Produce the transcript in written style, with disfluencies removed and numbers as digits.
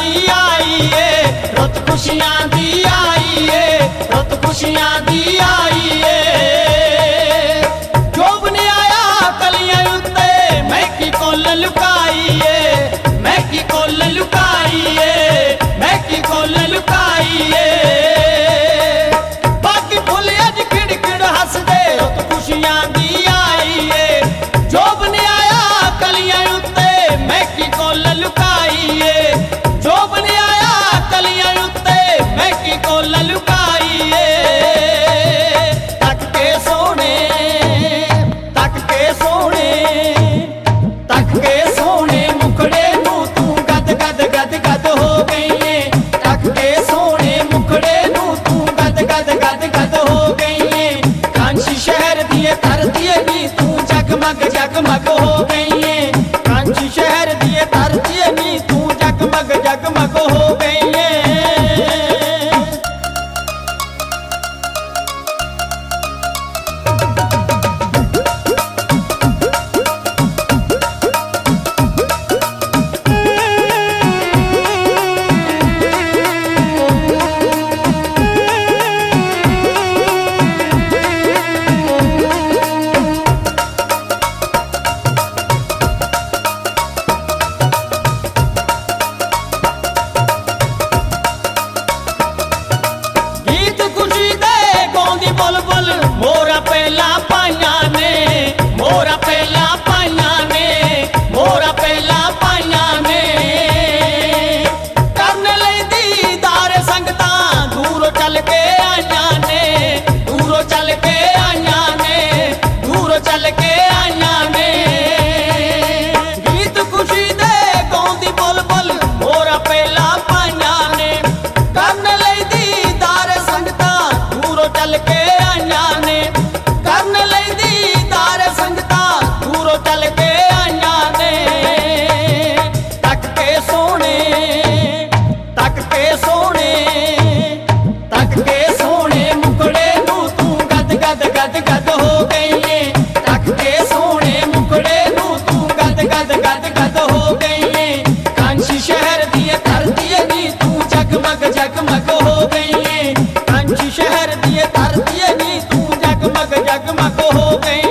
दी आई है रुत खुशियां दी आई है रुत खुशियां दी आई है जोब ने आया कलियां उत्ते महकी कोल लुकाई है महकी कोल लुकाई है महकी कोल लुकाई है बाकी फुल अज खिड़ खिड़ हसदे रुत खुशियां दी आई है जोब ने आया कलियां उत्ते महकी कोल लुकाई है जोब ने आया कलियां उत्ते महकी कोल लुकाई है तक के सोने मुखड़े नू तू गद गद गद गद हो गई है तक के सोने मुखड़े नू तू गद गद गद गद हो गई है कांची शहर दिए धरती नी तू जगमग जगमग हो गई है कांची शहर दिए धरती नी तू जगमग जगमग हो गई है मोरा पहला पाइया ने मोरा पहला पाइया ने मोरा पहला पाइया ने करने लई दीदार संगता दूरों चल के आइया ने दूरों चल के आइया ने दूरों चल के आइया ने गीत खुशी दे गाउंदी बोल बोल मोरा पहला पाइया ने करने लई दीदार संगता दूरों चल के गद गद हो गई है तक के सोने मुखड़े नू तू गद गद गद गद हो गई है कांची शहर दिए धरती नी तू जगमग जगमग हो गई है कांची शहर दिए धरती नी तू जगमग जगमग हो गई